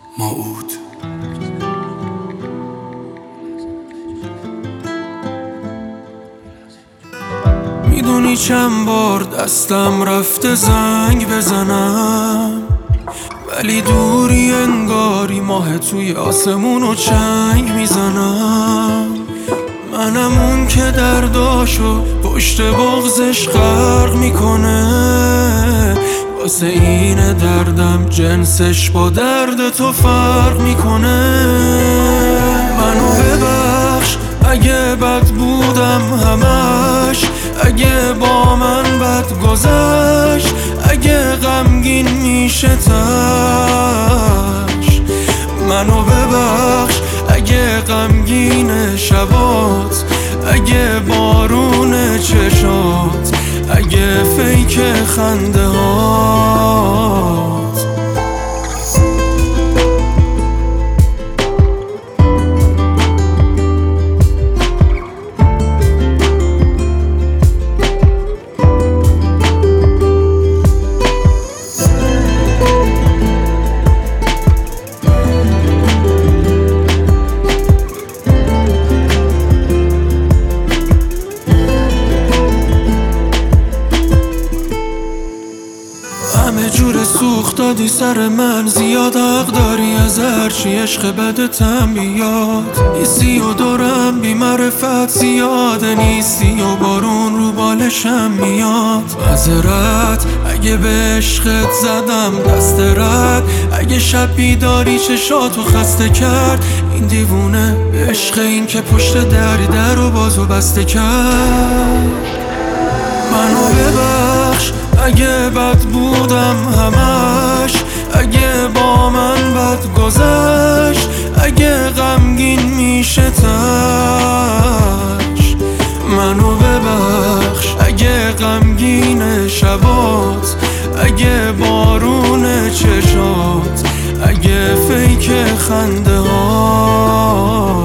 موعود. میدونی چند بار دستم رفته زنگ بزنم، ولی دوری انگاری ماه توی آسمون و چنگ میزنم. منم اون که درداشو پشت بغزش غرق میکنه، واسه این دردم جنسش با درد تو فرق میکنه. منو ببخش اگه بد بودم همش، اگه با من بد گذشت، اگه غمگین میشه تش. منو ببخش اگه غمگین شبات، اگه بارون چشات، اگه فیک خنده هات. همه جور سوخت دادی سر من، زیاد حق داری از هرچی عشق بدتم بیاد. نیستی و دورم بی معرفت زیاده، نیستی و بارون رو بالشم میاد. معذرت اگه به عشقت زدم دست رد، اگه شب بیداری چشاتو خسته کرد. این دیوونه عشق، این که پشت در و بازو بسته کرد. منو ببخش اگه بد بودم همش، اگه با من بد گذشت، اگه غمگین میشه تش. منو ببخش اگه غمگین شبات، اگه بارون چشات، اگه فیک خنده هات.